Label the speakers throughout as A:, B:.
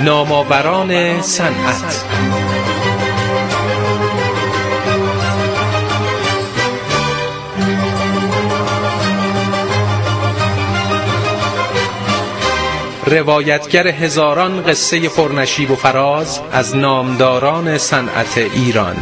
A: نامآوران صنعت. روایتگر هزاران قصه پرنشیب و فراز از نامداران صنعت ایران.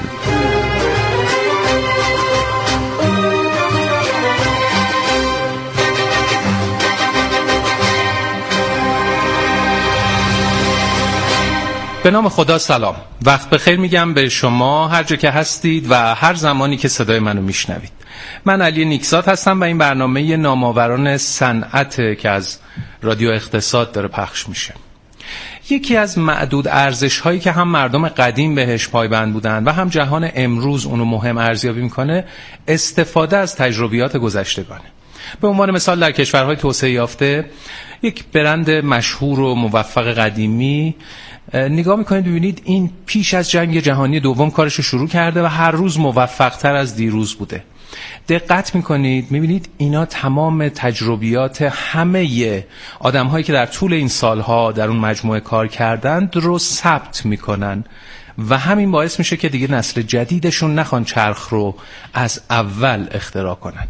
A: به نام خدا سلام. وقت بخیر میگم به شما هر جا که هستید و هر زمانی که صدای منو میشنوید. من علی نیکزاد هستم و این برنامه نامآوران صنعت که از رادیو اقتصاد داره پخش میشه. یکی از معدود ارزش هایی که هم مردم قدیم بهش پایبند بودن و هم جهان امروز اونو مهم ارزیابی میکنه استفاده از تجربیات گذشتگانه. به عنوان مثال در کشورهای توسعه یافته یک برند مشهور و موفق قدیمی نگاه میکنید ببینید این پیش از جنگ جهانی دوم کارش رو شروع کرده و هر روز موفق‌تر از دیروز بوده. دقت میکنید میبینید اینا تمام تجربیات همه آدم‌هایی که در طول این سالها در اون مجموعه کار کردند رو ثبت میکنن و همین باعث میشه که دیگه نسل جدیدشون نخوان چرخ رو از اول اختراع کنن.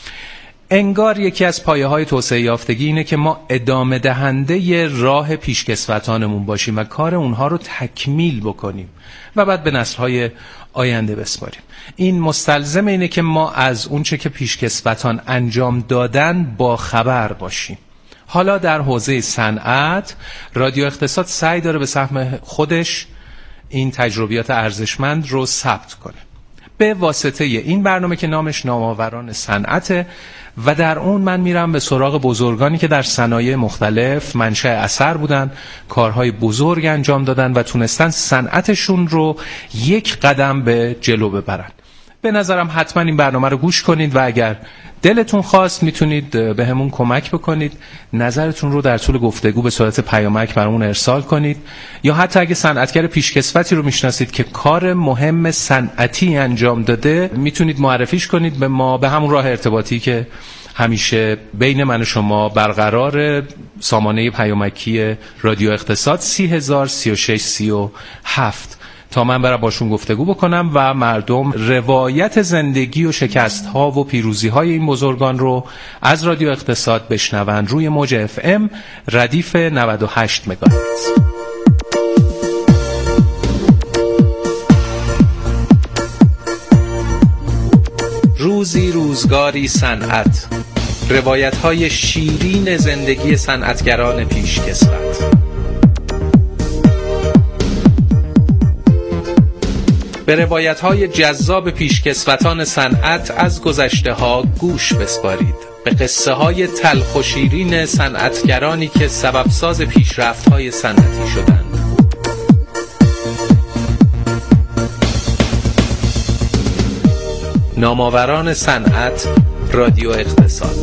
A: انگار یکی از پایه‌های توسعه یافتگی اینه که ما ادامه دهنده راه پیشکسوتانمون باشیم و کار اونها رو تکمیل بکنیم و بعد به نسل‌های آینده بسپاریم. این مستلزم اینه که ما از اونچه که پیشکسوتان انجام دادن با خبر باشیم. حالا در حوزه صنعت رادیو اقتصاد سعی داره به سهم خودش این تجربیات ارزشمند رو ثبت کنه به واسطه این برنامه که نامش نامآوران صنعته و در اون من میرم به سراغ بزرگانی که در صنایع مختلف منشأ اثر بودن، کارهای بزرگ انجام دادن و تونستن صنعتشون رو یک قدم به جلو ببرن. به نظرم حتما این برنامه رو گوش کنید و اگر دلتون خواست میتونید به همون کمک بکنید، نظرتون رو در طول گفتگو به صورت پیامک برامون ارسال کنید یا حتی اگه صنعتگر پیشکسوتی رو میشناسید که کار مهم صنعتی انجام داده میتونید معرفیش کنید به ما به همون راه ارتباطی که همیشه بین من و شما برقرار، سامانه پیامکی رادیو اقتصاد 303637 تا من برم باشون گفتگو بکنم و مردم روایت زندگی و شکست‌ها و پیروزی‌های این بزرگان رو از رادیو اقتصاد بشنون روی موج FM ردیف 98 مگاهرتز. روزی روزگاری صنعت، روایت‌های شیرین زندگی صنعتگران پیشکسوت. به روایت‌های جذاب پیشکسوتان صنعت از گذشته‌ها گوش بسپارید. به قصه‌های تلخ و شیرین صنعتگرانی که سببساز پیشرفت‌های صنعتی شدند. نامآوران صنعت، رادیو اقتصاد.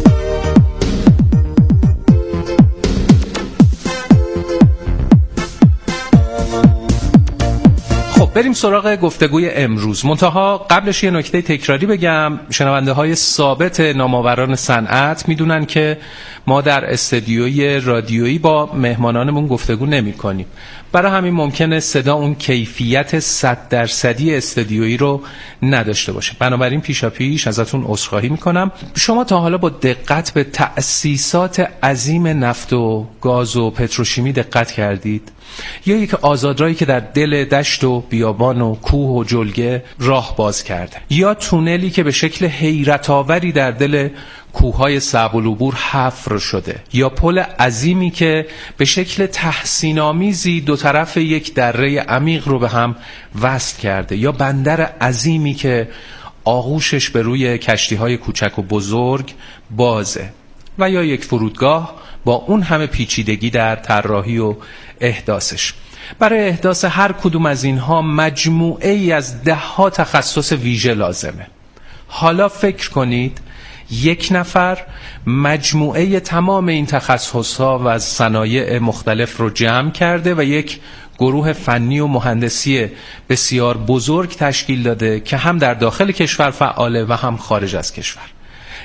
A: بریم سراغ گفتگوی امروز. منتها قبلش یه نکته تکراری بگم. شنونده های ثابت نامآوران صنعت میدونن که ما در استدیوی رادیویی با مهمانانمون گفتگو نمی کنیم. برای همین ممکنه صدا اون کیفیت 100% استدیویی رو نداشته باشه. بنابراین پیشاپیش ازتون عذرخواهی میکنم. شما تا حالا با دقت به تأسیسات عظیم نفت و گاز و پتروشیمی دقت کردید؟ یا یک آزادراهی که در دل دشت و بیابان و کوه و جلگه راه باز کرده، یا تونلی که به شکل حیرت آوری در دل کوههای صعب العبور حفر شده، یا پل عظیمی که به شکل تحسین آمیزی دو طرف یک دره عمیق رو به هم وصل کرده، یا بندر عظیمی که آغوشش به روی کشتی‌های کوچک و بزرگ بازه، و یا یک فرودگاه با اون همه پیچیدگی در طراحی و احداثش. برای احداث هر کدوم از اینها مجموعه ای از 10 تخصص ویژه لازمه. حالا فکر کنید یک نفر مجموعه تمام این تخصصها و از صنایع مختلف رو جمع کرده و یک گروه فنی و مهندسی بسیار بزرگ تشکیل داده که هم در داخل کشور فعاله و هم خارج از کشور.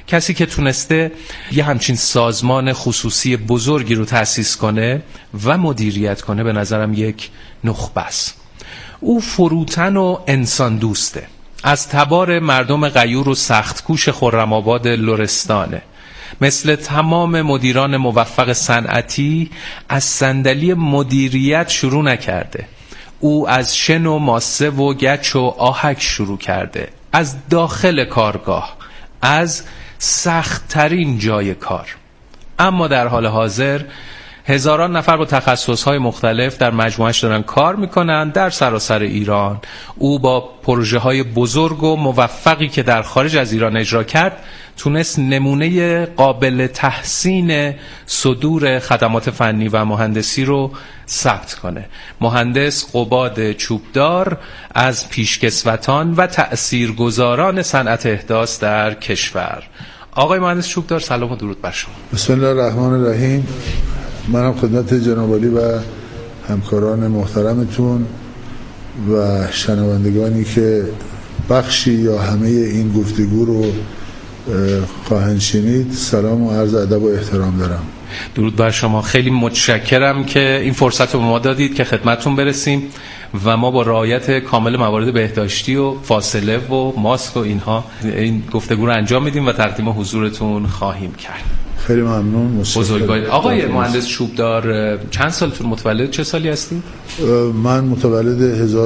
A: کسی که تونسته یه همچین سازمان خصوصی بزرگی رو تأسیس کنه و مدیریت کنه به نظرم یک نخبه است. او فروتن و انسان دوسته، از تبار مردم غیور و سختکوش خرم‌آباد لرستانه. مثل تمام مدیران موفق صنعتی از صندلی مدیریت شروع نکرده. او از شن و ماسه و گچ و آهک شروع کرده، از داخل کارگاه، از سخت‌ترین جای کار. اما در حال حاضر هزاران نفر با تخصص‌های مختلف در مجموعه‌اش دارن کار میکنن در سراسر ایران. او با پروژه‌های بزرگ و موفقی که در خارج از ایران اجرا کرد تونست نمونه قابل تحسین صدور خدمات فنی و مهندسی رو ثبت کنه. مهندس قباد چوبدار از پیشکسوتان و تأثیرگذاران صنعت احداث در کشور. آقای مهندس چوبدار، سلام و درود بر شما.
B: بسم الله الرحمن الرحیم. منم خدمت جناب عالی و همکاران محترمتون و شنوندگانی که بخشی یا همه این گفتگو رو خواهند شنید سلام و عرض ادب و احترام دارم.
A: درود بر شما. خیلی متشکرم که این فرصت رو به ما دادید که خدمتتون برسیم و ما با رعایت کامل موارد بهداشتی و فاصله و ماسک و اینها این گفتگو رو انجام میدیم و تقدیم حضورتون خواهیم کرد.
B: خیلی ممنون.
A: بزرگوار. آقای مهندس چوبدار، چند سالتون متولد چه سالی هستید؟
B: من متولد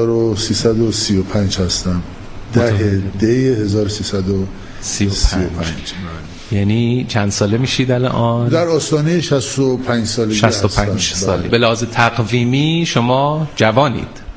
B: 1335 هستم. 10 دی 1335.
A: یعنی چند ساله میشید الان؟
B: در آستانه 65 سالگی.
A: 65 سالی. به لحاظ تقویمی شما جوانید.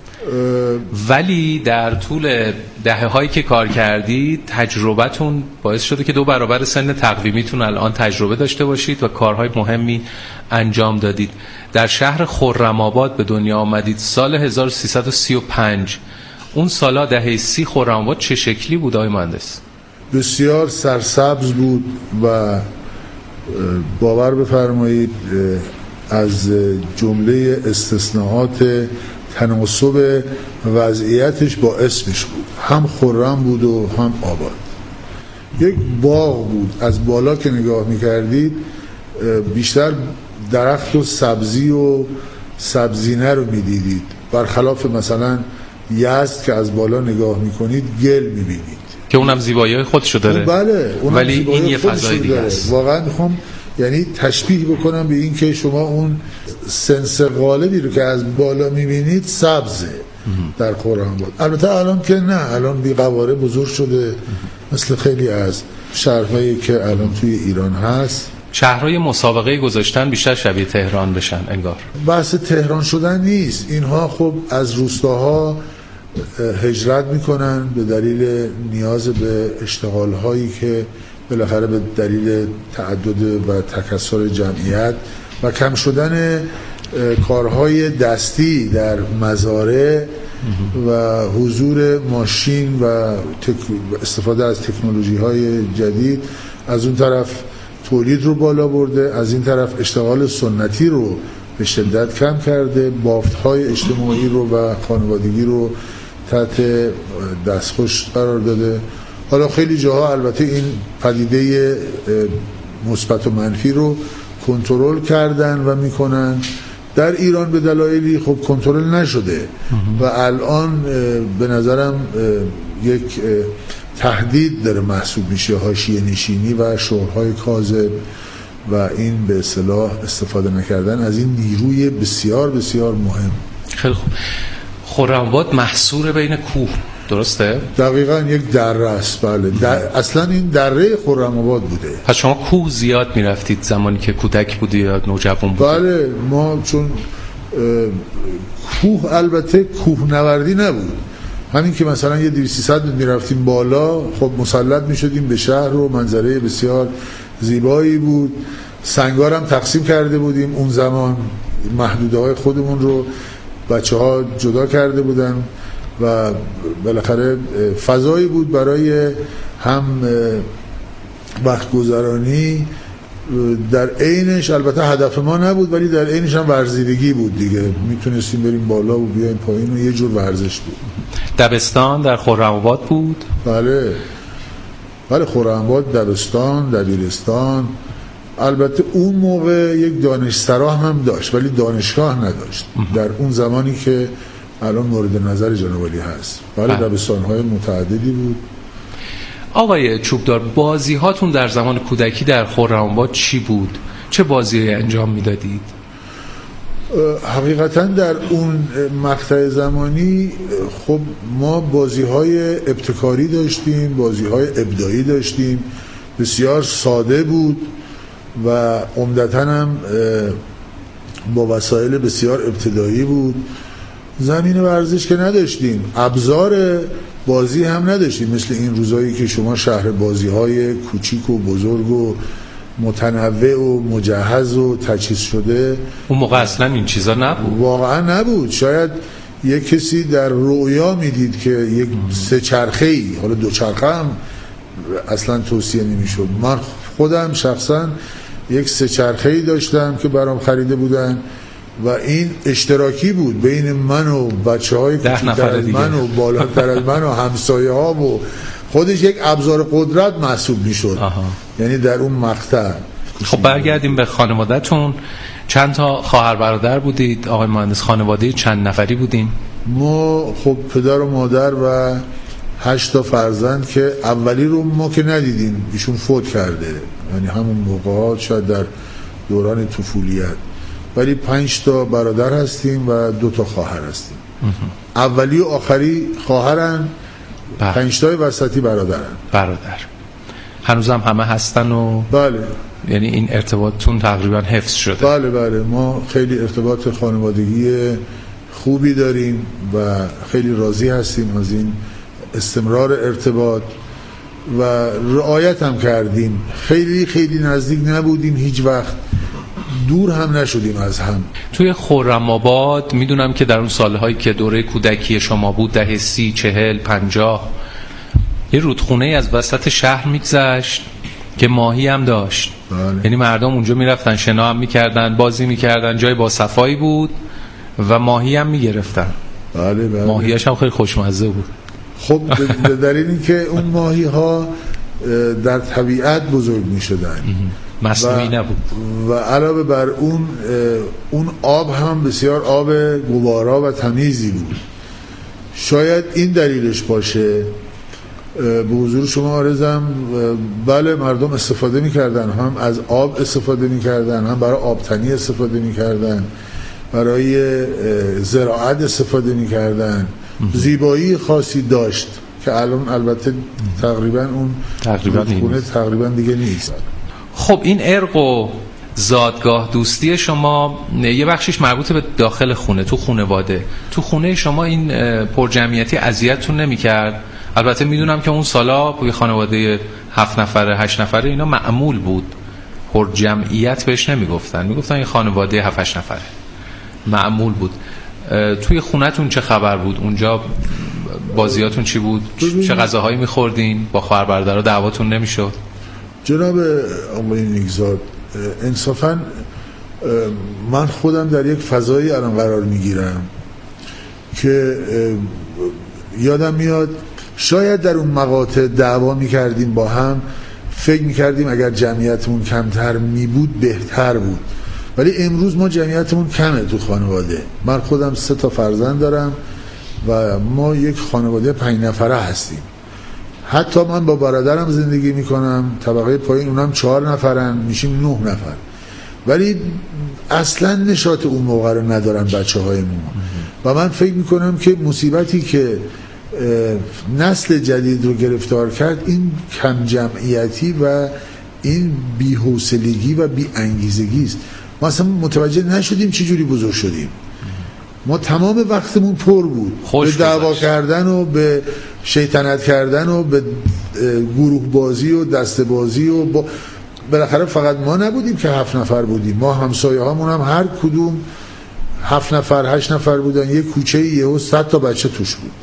A: ولی در طول دهه‌هایی که کار کردید تجربتون باعث شده که 2 برابر سن تقویمیتون الان تجربه داشته باشید و کارهای مهمی انجام دادید. در شهر خرم‌آباد به دنیا آمدید سال 1335. اون سالا دهه 30 خرم‌آباد چه شکلی بود آقای مهندس؟
B: بسیار سرسبز بود و باور بفرمایید از جمله استثناءات تناسب وضعیتش با اسمش بود. هم خرم بود و هم آباد. یک باغ بود. از بالا که نگاه میکردید بیشتر درخت و سبزی و سبزینه رو میدیدید، برخلاف مثلا یزد که از بالا نگاه میکنید گل میبینید
A: که اونم زیبایی خودشو داره.
B: بله،
A: ولی این یه فضای دیگه است.
B: واقعا میخوام یعنی تشبیه بکنم به این که شما اون سنس غالبی رو که از بالا میبینید سبزه در خرم‌آباد. البته الان که نه، الان بی قواره بزرگ شده مثل خیلی از شهرهایی که الان توی ایران هست.
A: شهرهای مسابقه گذاشتن بیشتر شبیه تهران بشن انگار.
B: بحث تهران شدن نیست. اینها خب از روستاها هجرت میکنن به دلیل نیاز به اشتغالهایی که بالاخره به دلیل تعدد و تکثر جمعیت و کم شدن کارهای دستی در مزارع و حضور ماشین و استفاده از تکنولوژی‌های جدید از اون طرف تولید رو بالا برده، از این طرف اشتغال سنتی رو به شدت کم کرده، بافت‌های اجتماعی رو و خانوادگی رو تحت دستخوش قرار داده. حالا خیلی جاها البته این پدیده مثبت و منفی رو کنترل کردن و میکنن. در ایران به دلایلی خب کنترل نشده و الان به نظرم یک تهدید داره محسوب میشه، حاشیه نشینی و شعارهای کاذب و این به اصطلاح استفاده نکردن از این نیروی بسیار بسیار مهم.
A: خیلی خوب. خرم‌آباد محصور بین کوه، درسته؟
B: دقیقاً یک دره است. بله، اصلا این دره خرم‌آباد بوده.
A: پس شما کوه زیاد میرفتید زمانی که کودک بودی یا نوجوان بودی؟
B: بله، ما چون کوه البته کوهنوردی نبود، همین که مثلا یه 200-300 متر میرفتیم بالا خب مسلط میشدیم به شهر و منظره بسیار زیبایی بود. سنگارم تقسیم کرده بودیم اون زمان، محدوده‌های خودمون رو بچه‌ها جدا کرده بودن و بالاخره فضایی بود برای هم وقت گذرانی، در عینش البته هدف ما نبود ولی در عینش هم ورزیدگی بود دیگه، میتونستیم بریم بالا و بیایم پایین و یه جور ورزش بود.
A: دبستان در خرم‌آباد بود؟
B: بله. ولی خرم‌آباد دبستان، دبیرستان، البته اون موقع یک دانشسرا هم داشت ولی دانشگاه نداشت در اون زمانی که الان مورد نظر جناب عالی هست. ولی دبستان‌های متعددی بود.
A: آقای چوبدار، بازی هاتون در زمان کودکی در خرم‌آباد چی بود؟ چه بازی انجام میدادید؟
B: حقیقتا در اون مقطع زمانی خب ما بازی‌های ابتکاری داشتیم، بازی‌های ابداعی داشتیم، بسیار ساده بود و عمدتاً هم با وسایل بسیار ابتدایی بود. زمین ورزش که نداشتیم، ابزار بازی هم نداشتیم مثل این روزایی که شما شهر بازی‌های کوچیک و بزرگ و متنوع و مجهز و تجهیز شده.
A: اون موقع اصلا این چیزا نبود،
B: واقعا نبود. شاید یک کسی در رؤیا میدید که یک سه چرخه‌ای، حالا دو چرخه هم اصلا توصیه نمیشد. من خودم شخصا یک سه چرخه‌ای داشتم که برام خریده بودن و این اشتراکی بود بین من و بچه‌های کوچیک‌تر از من و بالاتر از من و همسایه‌ها و خودش یک ابزار قدرت محسوب میشد. یعنی در اون مقطع.
A: خب برگردیم به خانواده‌تون. چند تا خواهر برادر بودید آقای مهندس؟ خانواده چند نفری بودین؟
B: ما خب پدر و مادر و 8 تا فرزند که اولی رو ما که ندیدیم، ایشون فوت کرده، یعنی همون موقعات شاید در دوران طفولیت، ولی 5 تا برادر هستیم و 2 تا خواهر هستیم. اولی و آخری خواهرن، 5 تای وسطی برادرن.
A: برادر هنوزم همه هستن و
B: بله،
A: یعنی این ارتباطتون تقریبا حفظ شده.
B: بله ما خیلی ارتباط خانوادگی خوبی داریم و خیلی راضی هستیم از این استمرار ارتباط و رعایت هم کردیم. خیلی نزدیک نبودیم، هیچ وقت دور هم نشدیم از هم.
A: توی خرم‌آباد میدونم که در اون سالهایی که دوره کودکی شما بود، دهه 30 40 50 یه رودخونه از وسط شهر میگذشت که ماهی هم داشت. یعنی مردم اونجا میرفتن شنا هم میکردن، بازی میکردن، جای با صفایی بود و ماهی هم میگرفتن.
B: بله.
A: ماهیاش هم خیلی خوشمزه بود.
B: خب در این که اون ماهی ها در طبیعت بزرگ میشدن،
A: مصنوعی نبود
B: و علاوه بر اون آب هم بسیار آب گوارا و تمیزی بود. شاید این دلیلش باشه. به حضور شما عرضم، بله مردم استفاده میکردن، هم از آب استفاده میکردن، هم برای آبتنی استفاده میکردن، برای زراعت استفاده میکردن. زیبایی خاصی داشت که الان البته تقریبا اون رودخونه تقریبا دیگه نیست.
A: خب این ارق و زادگاه دوستی شما یه بخشش مربوط به داخل خونه، تو خانواده. تو خونه شما این پرجمعیتی اذیتتون نمی‌کرد؟ البته میدونم که اون سالا توی خانواده 7 نفره 8 نفره اینا معمول بود، پرجمعیت بهش نمیگفتن، میگفتن این خانواده 7 8 نفره معمول بود. توی خونه‌تون چه خبر بود؟ اونجا بازیاتون چی بود؟ چه غذاهایی می‌خوردین؟ با خواهر برادرها دعواتون نمی‌شد؟
B: جناب آقای نیکزاد، انصافاً من خودم در یک فضایی الان قرار میگیرم که یادم میاد شاید در اون مقاطع دعوا میکردیم با هم، فکر میکردیم اگر جمعیتمون کمتر میبود بهتر بود، ولی امروز ما جمعیتمون کمه تو خانواده. من خودم 3 تا فرزند دارم و ما یک خانواده 5 نفره هستیم. حتی من با برادرم زندگی میکنم، طبقه پایین، اونم 4 نفرن، میشیم 9 نفر، ولی اصلا نشاط اون موقع رو ندارن بچه هایمون. و من فکر میکنم که مصیبتی که نسل جدید رو گرفتار کرد این کم جمعیتی و این بی‌حوصلگی و بی‌انگیزگی است. ما اصلا متوجه نشدیم چه جوری بزرگ شدیم. ما تمام وقتمون پر بود به دعوا کردن و به شیطنت کردن و به گروه بازی و دسته بازی و بالاخره فقط ما نبودیم که 7 نفر بودیم، ما همسایه هامون هم هر کدوم 7 نفر 8 نفر بودن. یک کوچه یهو 100 تا بچه توش بود.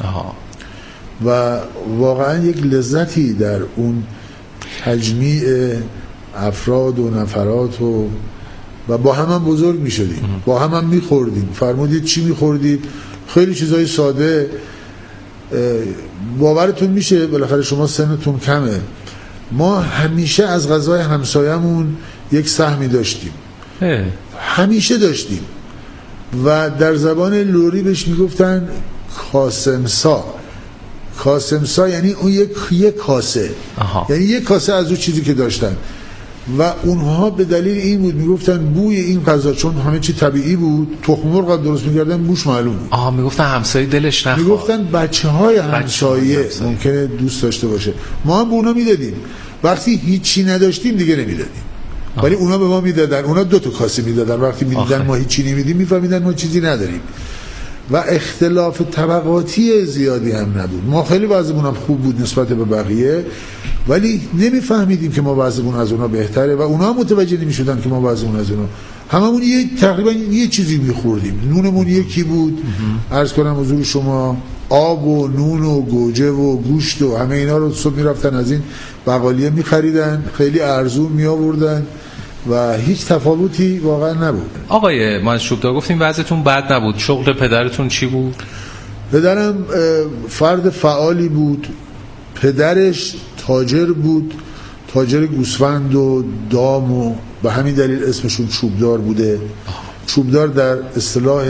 B: و واقعا یک لذتی در اون تجمیع افراد و نفرات و با هم بزرگ می شدیم، با هم می خوردیم. فرمودید چی می خوردید؟ خیلی چیزای ساده، باورتون میشه بالاخره شما سنتون کمه، ما همیشه از غذای همسایمون یک سهمی داشتیم، همیشه داشتیم و در زبان لوری بهش میگفتن کاسمسا. کاسمسا یعنی اون یک کاسه، یعنی یک کاسه از اون چیزی که داشتن و اونها به دلیل این بود میگفتن بوی این غذا، چون همه چی طبیعی بود، تخم مرغ درست میکردن بوش معلوم بود.
A: میگفتن همسایه دلش نخواد،
B: میگفتن بچه‌های همسایه ممکنه دوست داشته باشه. ما هم به اونا میدادیم، وقتی هیچی نداشتیم دیگه نمیدادیم، ولی اونا به ما میدادن. اونا 2 تا کاسه میدادن، وقتی میدیدن ما هیچی نمیدیم میفهمیدن ما چیزی نداریم و اختلاف طبقاتی زیادی هم نبود. ما خیلی وضعمون هم خوب بود نسبت به بقیه، ولی نمیفهمیدیم که ما وضعمون از اونا بهتره و اونا هم متوجه نمیشدن که ما وضعمون از اونا. هممون تقریبا یه چیزی میخوردیم، نونمون یکی بود. عرض کنم حضور شما آب و نون و گوجه و گوشت و همه اینا رو صبح میرفتن از این بقالیه میخریدن، خیلی ارزون میآوردن و هیچ تفاوتی واقعا نبود.
A: آقای مانشوبدار گفتیم وضعتون بد نبود، شغل پدرتون چی بود؟
B: پدرم فرد فعالی بود، پدرش تاجر بود، تاجر گوسفند و دام و به همین دلیل اسمشون چوبدار بوده. چوبدار در اصطلاح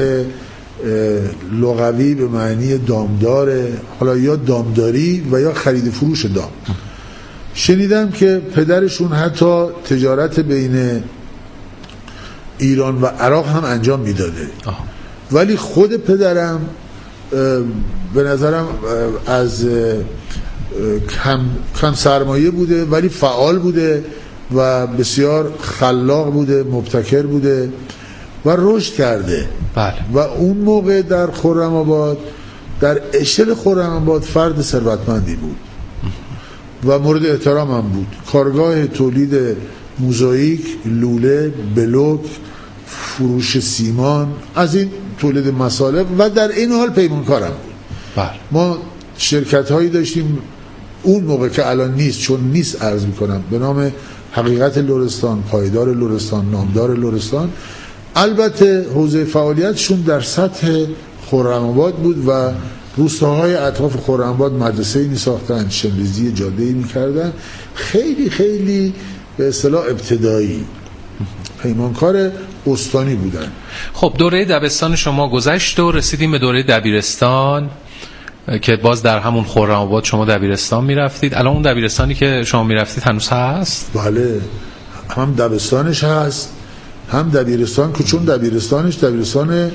B: لغوی به معنی دامداره، حالا یا دامداری و یا خرید فروش دام. شنیدم که پدرشون حتی تجارت بین ایران و عراق هم انجام میداده، ولی خود پدرم به نظرم از کم سرمایه بوده ولی فعال بوده و بسیار خلاق بوده، مبتکر بوده و رشد کرده.
A: بله.
B: و اون موقع در خرم‌آباد، در اشل خرم‌آباد فرد ثروتمندی بود و مورد احترام هم بود. کارگاه تولید موزاییک، لوله، بلوک، فروش سیمان، از این تولید مصالح و در این حال پیمانکار هم بود.
A: بله.
B: ما شرکت هایی داشتیم اون موقع که الان نیست، چون نیست عرض میکنم، به نام حقیقت لرستان، پایدار لرستان، نامدار لرستان. البته حوزه فعالیتشون در سطح خرم‌آباد بود و روستاهای اطراف خرم‌آباد مدرسه‌ای می‌ساختن، شنریزی جاده‌ای می‌کردن، خیلی خیلی به اصطلاح ابتدایی، پیمانکار استانی بودن.
A: خب دوره دبستان شما گذشت و رسیدیم به دوره دبیرستان که باز در همون خرم‌آباد شما دبیرستان می‌رفتید. الان اون دبیرستانی که شما می‌رفتید هنوز هست؟
B: بله، هم دبستانش هست هم دبیرستان، که چون دبیرستانش دبیرستان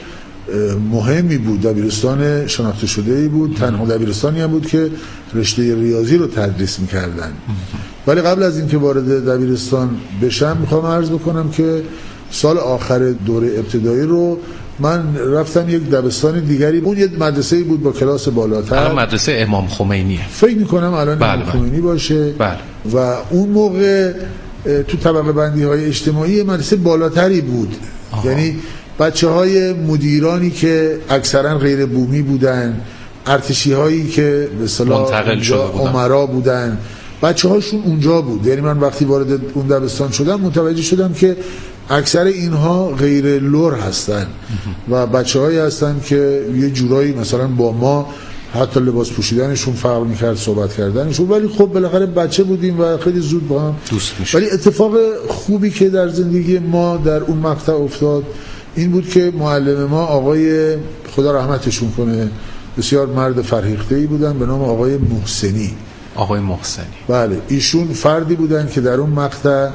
B: مهمی بود، دبیرستان شناخته شده‌ای بود، تنها دبیرستانی هم بود که رشته ریاضی رو تدریس می‌کردن. ولی قبل از اینکه وارد دبیرستان بشم میخوام عرض بکنم که سال آخر دوره ابتدایی رو من رفتم یک دبستان دیگری، اون یک مدرسه‌ای بود با کلاس بالاتر.
A: الان مدرسه امام خمینیه
B: فکر می‌کنم الان امام خمینی باشه.
A: بله.
B: و اون موقع تو طبقه بندی های اجتماعی مدرسه بالاتری بود. یعنی بچه‌های مدیرانی که اکثرا غیر بومی بودن، ارتشی هایی که به اصطلاح
A: منتقل شده بودن،
B: امرا بودن، بچه‌هاشون اونجا بود. یعنی من وقتی وارد اون دبستان شدم متوجه شدم که اکثر اینها غیر لور هستن و بچه‌هایی هستن که یه جورایی مثلا با ما حتی لباس پوشیدنشون فرق می‌کرد، صحبت کردنشون، ولی خب بالاخره بچه بودیم و خیلی زود با هم
A: دوست می‌شد.
B: ولی اتفاق خوبی که در زندگی ما در اون مقطع افتاد این بود که معلم ما آقای خدا رحمتشون کنه بسیار مرد فرهیخته‌ای بودن به نام آقای محسنی.
A: آقای محسنی،
B: بله، ایشون فردی بودن که در اون مقطع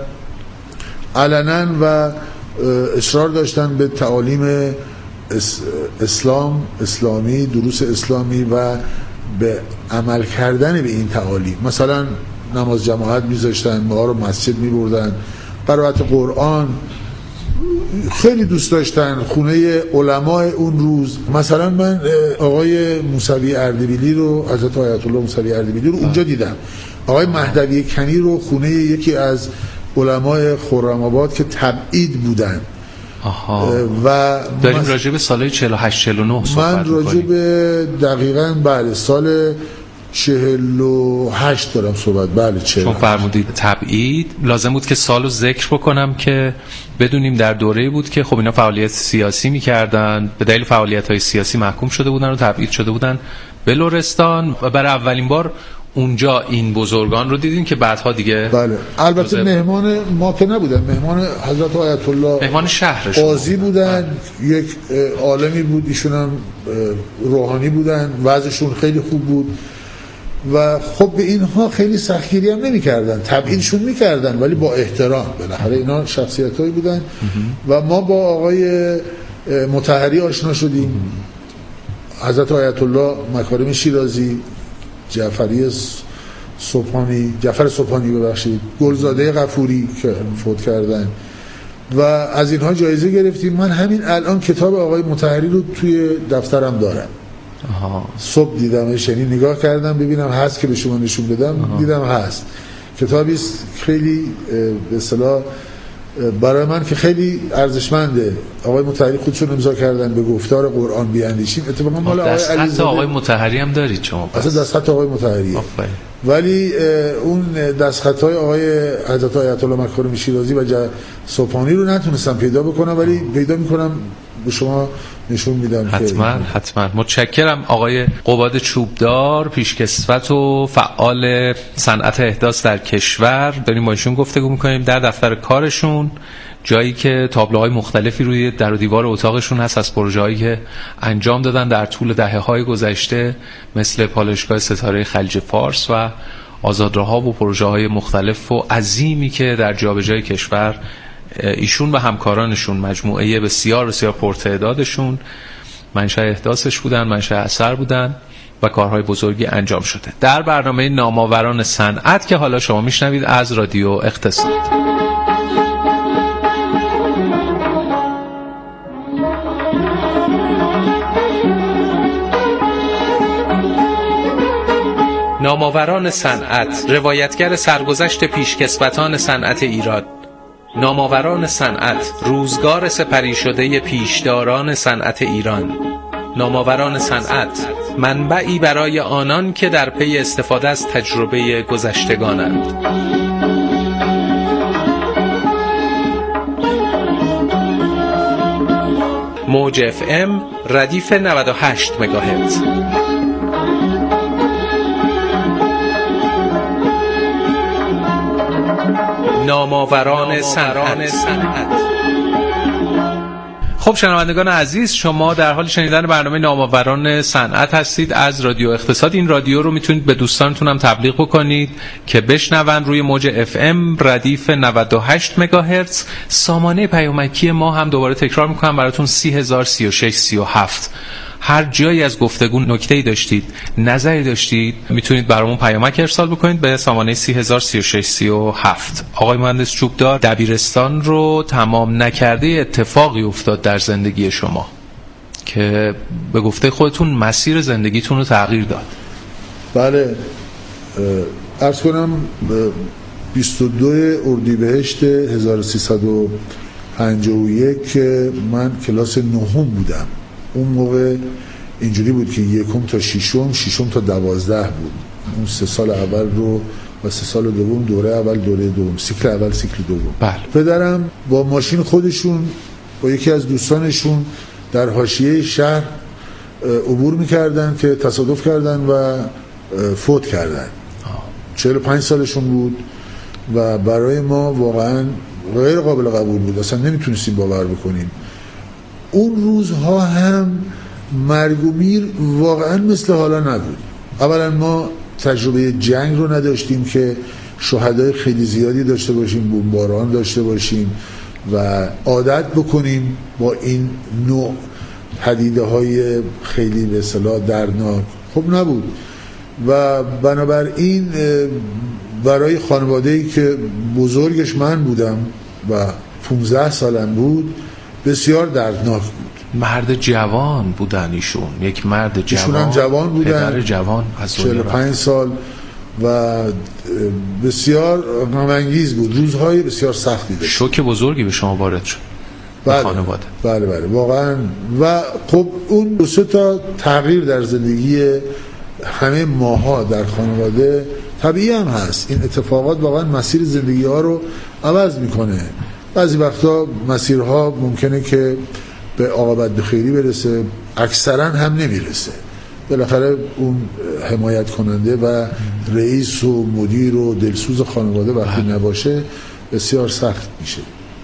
B: علنا و اصرار داشتن به تعالیم اسلامی، دروس اسلامی و به عمل کردن به این تعالیم. مثلا نماز جماعت میذاشتن، ما رو مسجد میبردن، قرائت قرآن خیلی دوست داشتن، خونه علماء اون روز. مثلا من آقای موسوی اردبیلی رو، حضرت آیت الله موسوی اردبیلی رو اونجا دیدم. آقای مهدوی کنی رو خونه یکی از علماء خرم‌آباد که تبعید بودن. و
A: داریم راجع به سال 48 49 صحبت
B: من راجع به دقیقاً بله سال 48 دارم صحبت. بله 40.
A: چون فرمودید تبعید، لازم بود که سالو ذکر بکنم که بدونیم در دوره‌ای بود که خب اینا فعالیت سیاسی می‌کردن، به دلیل فعالیت‌های سیاسی محکوم شده بودن و تبعید شده بودن به لرستان و برای اولین بار اونجا این بزرگان رو دیدیم که بعدها دیگه
B: بله. البته مهمان ما که نبودن، مهمان حضرت آیت الله،
A: مهمان شهرشون
B: قاضی بودن. یک عالمی بود، ایشون هم روحانی بودن، وضعشون خیلی خوب بود و خب به اینها خیلی سختگیری هم نمی کردن، تبعیدشون می کردن ولی با احترام. بالاخره اینا شخصیت هایی بودن و ما با آقای مطهری آشنا شدیم، حضرت آیت الله مکارم شیرازی، جعفر صبحانی ببخشید، گلزاده غفوری که فوت کردن و از اینها جایزه گرفتیم. من همین الان کتاب آقای مطهری رو توی دفترم دارم. صبح دیدمش، یعنی نگاه کردم ببینم هست که به شما نشون بدم. دیدم هست. کتابی است خیلی به اصطلاح برای من که خیلی ارزشمنده. آقای مطهری خودشون امضا کردن به گفتار قرآن بیاندیشیم. اتفاقا مال آقای
A: دستخط آقای مطهری هم دارید شما؟
B: اصلا دستخط آقای مطهریه، ولی اون دستخط‌های آقای حضرت آیت الله مکارم شیرازی و صبحانی رو نتونستم پیدا بکنم، ولی پیدا میکنم به شما نشون میدم.
A: حتما متشکرم. آقای قباد چوبدار، پیشکسوت و فعال صنعت احداث در کشور، داریم با ایشون گفتگو میکنیم در دفتر کارشون، جایی که تابلوهای مختلفی روی در و دیوار اتاقشون هست از پروژه‌هایی که انجام دادن در طول دهه‌های گذشته، مثل پالایشگاه ستاره خلیج فارس و آزادراه و پروژه‌های مختلف و عظیمی که در جابجای کشور ایشون و همکارانشون، مجموعه بسیار بسیار پرتعدادشون منشأ احداثش بودن، منشأ اثر بودن و کارهای بزرگی انجام شده. در برنامه نامآوران صنعت که حالا شما میشنوید از رادیو اقتصاد. نامآوران صنعت، روایتگر سرگذشت پیشکسوتان صنعت ایران. نامآوران صنعت، روزگار سپری شده پیشداران صنعت ایران. نامآوران صنعت، منبعی برای آنان که در پی استفاده از تجربه گذشتگانند. موج FM ردیف 98 مگاهرتز. نامآوران صنعت. خب شنوندگان عزیز، شما در حال شنیدن برنامه نامآوران صنعت هستید از رادیو اقتصاد. این رادیو رو میتونید به دوستانتون هم تبلیغ بکنید که بشنون روی موج FM ردیف 98 مگاهرتز. سامانه پیامکی ما هم دوباره تکرار میکنم براتون 303637. هر جایی از گفتگو نکته‌ای داشتید، نظری داشتید، میتونید برامون پیامک ارسال بکنید به سامانه 303637. آقای مهندس چوبدار، دبیرستان رو تمام نکرده اتفاقی افتاد در زندگی شما که به گفته خودتون مسیر زندگیتون رو تغییر داد.
B: بله، عرض کنم 22 اردیبهشت 1351 که من کلاس نهم بودم. اون موقع اینجوری بود که یکم تا ششم تا 12 بود. اون 3 سال اول رو و 3 سال دوم، دوره اول دوره دوم، سیکل اول سیکل دوم.
A: بله.
B: پدرم با ماشین خودشون با یکی از دوستانشون در حاشیه شهر عبور میکردن که تصادف کردن و فوت کردن. 45 سالشون بود و برای ما واقعا غیر قابل قبول بود، اصلا نمیتونستیم باور بکنیم. اون روزها هم مرگ و میر واقعا مثل حالا نبود. اولا ما تجربه جنگ رو نداشتیم که شهدای خیلی زیادی داشته باشیم، بمباران داشته باشیم و عادت بکنیم با این نوع پدیده های خیلی به اصطلاح دردناک. خب نبود و بنابراین برای خانواده‌ای که بزرگش من بودم و 15 سالم بود بسیار دردناک بود.
A: مرد جوان بودن ایشون، یک مرد جوان،
B: ایشون هم جوان بودن،
A: پدر جوان،
B: 45 سال و بسیار غم‌انگیز بود. روزهای بسیار سختی داشت.
A: شوک بزرگی به شما وارد شد.
B: بله.
A: خانواده.
B: بله واقعا. و خب اون 2 تا تغییر در زندگی همه ماها در خانواده طبیعی هم هست. این اتفاقات واقعا مسیر زندگی ها رو عوض میکنه. بعضی وقتا مسیرها ممکنه که به عاقبت بخیری برسه، اکثرا هم نمیرسه. بالاخره اون حمایت کننده و رئیس و مدیر و دلسوز خانواده وقتی نباشه بسیار سخت میشه.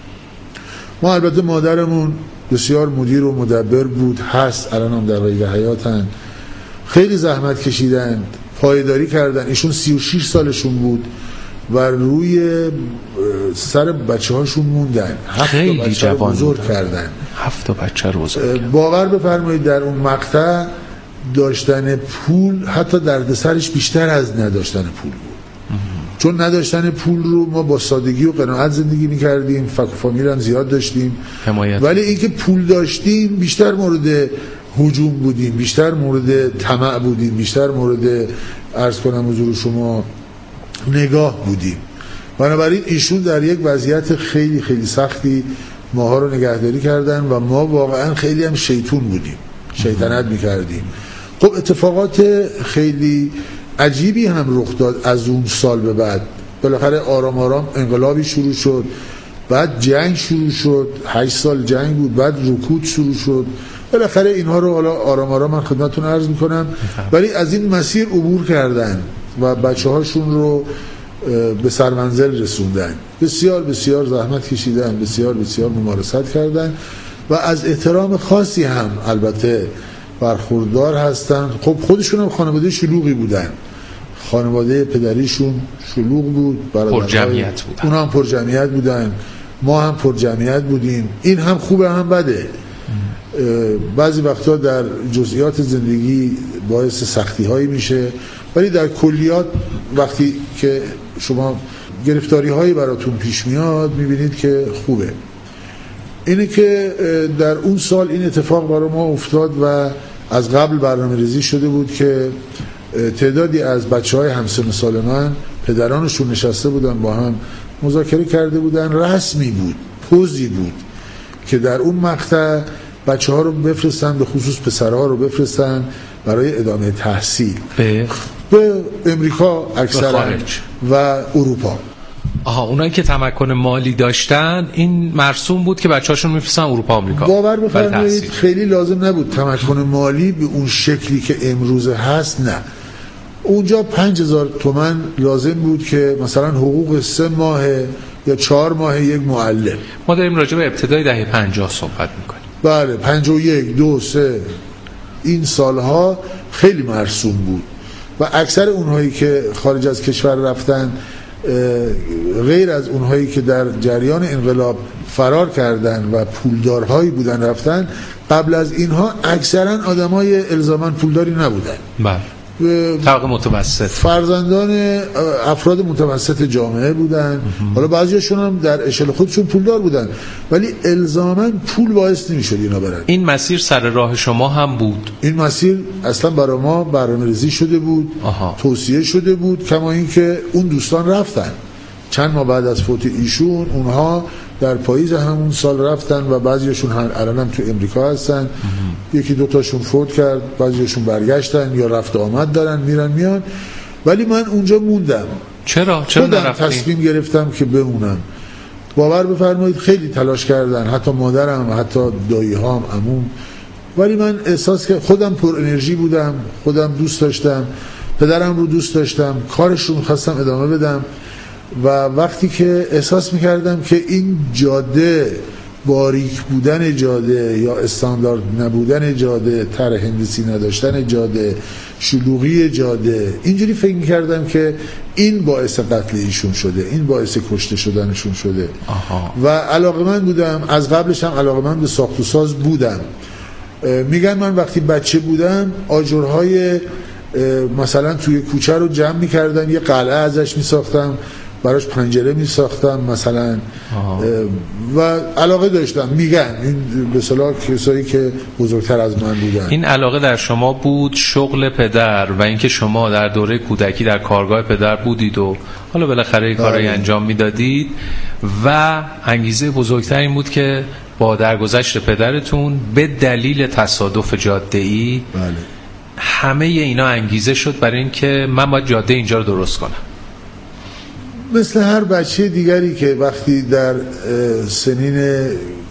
B: ما البته مادرمون بسیار مدیر و مدبر بود، هست، الان هم در قید حیاتن. خیلی زحمت کشیدن، پایداری کردن. ایشون 36 سالشون بود و روی سر بچه هاشون موندن. 7 بچه رو بزرگ کردن.
A: 7 بچه رو بزرگ.
B: باور بفرمایید در اون مقطع داشتن پول حتی دردسرش بیشتر از نداشتن پول بود. چون نداشتن پول رو ما با سادگی و قناعت زندگی می‌کردیم، فک و فامیل هم زیاد داشتیم، ولی اینکه پول داشتیم بیشتر مورد هجوم بودیم، بیشتر مورد طمع بودیم، بیشتر مورد عرض کنم حضور شما نگاه بودیم. بنابراین ایشون در یک وضعیت خیلی خیلی سختی ماها رو نگهداری کردن و ما واقعا خیلی هم شیطون بودیم، شیطنت می‌کردیم. خب اتفاقات خیلی عجیبی هم رخ داد از اون سال به بعد. بالاخره آرام آرام انقلابی شروع شد، بعد جنگ شروع شد، 8 سال جنگ بود، بعد رکود شروع شد. بالاخره اینها رو حالا آرام آرام من خدمتتون عرض میکنم، ولی از این مسیر عبور کردن و بچه هاشون رو به سرمنزل رسوندن. بسیار بسیار زحمت کشیدن، بسیار بسیار ممارست کردن و از احترام خاصی هم البته برخوردار هستن. خب خودشون هم خانواده شلوغی بودن، خانواده پدریشون شلوغ بود،
A: پر جمعیت بودن،
B: اونا هم پر جمعیت بودن، ما هم پر جمعیت بودیم. این هم خوبه هم بده. بعضی وقتا در جزئیات زندگی باعث سختی هایی میشه، ولی در کلیات وقتی که شما گرفتاری هایی براتون پیش میاد میبینید که خوبه. اینه که در اون سال این اتفاق برای ما افتاد و از قبل برنامه‌ریزی شده بود که تعدادی از بچه‌های همسن سال من پدرانشون نشسته بودن با هم مذاکره کرده بودن. رسمی بود، پوزی بود که در اون مقطع بچه‌ها رو بفرستن، به خصوص پسرها رو بفرستن برای ادامه تحصیل به امریکا اکثرا و اروپا.
A: اونایی که تمکن مالی داشتن این مرسوم بود که بچه‌هاشون میفرستن اروپا آمریکا.
B: باور بفرمایید خیلی لازم نبود تمکن مالی به اون شکلی که امروزه هست. نه، اونجا 5000 تومان لازم بود که مثلا حقوق 3 ماه یا 4 ماه یک معلم.
A: ما داریم راجع به ابتدای دهه 50 صحبت میکنیم.
B: بله، 51 2 3 این سالها خیلی مرسوم بود و اکثر اونهایی که خارج از کشور رفتن، غیر از اونهایی که در جریان انقلاب فرار کردن و پولدارهایی بودن رفتن، قبل از اینها اکثرا آدمای الزاما پولداری نبودن.
A: بله، طبقه متوسط،
B: فرزندان افراد متوسط جامعه بودن. حالا بعضیاشون هم در اشل خودشون پولدار بودن، ولی الزاما پول باعث نمیشد اینا برن.
A: این مسیر سر راه شما هم بود؟
B: این مسیر اصلا برای ما برنامه‌ریزی شده بود، توصیه شده بود، کما اینکه اون دوستان رفتن چند ماه بعد از فوت ایشون. اونها در پاییز همون سال رفتن و بعضیشون الانم تو امریکا هستن. یکی دو تاشون فوت کرد، بعضیشون برگشتن یا رفت آمد دارن، میرن میان. ولی من اونجا موندم.
A: چرا
B: نرفتین؟ تصمیم گرفتم که بمونم. باور بفرمایید خیلی تلاش کردن، حتی مادرم، حتی دایی‌هام، عموم، ولی من احساس که خودم پر انرژی بودم، خودم دوست داشتم، پدرم رو دوست داشتم، کارش رو می‌خواستم ادامه بدم. و وقتی که احساس می‌کردم که این جاده، باریک بودن جاده یا استاندارد نبودن جاده، طرح هندسی نداشتن جاده، شلوغی جاده، اینجوری فکر می‌کردم که این باعث قتل ایشون شده، این باعث کشته شدنشون شده. و علاقه‌مند بودم، از قبلش هم علاقه‌مند به ساخت و ساز بودم. میگن من وقتی بچه بودم آجرهای مثلا توی کوچه رو جمع می‌کردم، یه قلعه ازش می‌ساختم، براش پنجره می‌ساختم مثلا و علاقه داشتم. میگن این به اصطلاح کسایی که بزرگتر از من بودن.
A: این علاقه در شما بود، شغل پدر و اینکه شما در دوره کودکی در کارگاه پدر بودید و حالا بالاخره کارایی انجام میدادید و انگیزه بزرگتر این بود که با درگذشت پدرتون به دلیل تصادف جاده‌ای همه اینا انگیزه شد برای این که من باید جاده اینجا رو درست کنم؟
B: مثل هر بچه دیگری که وقتی در سنین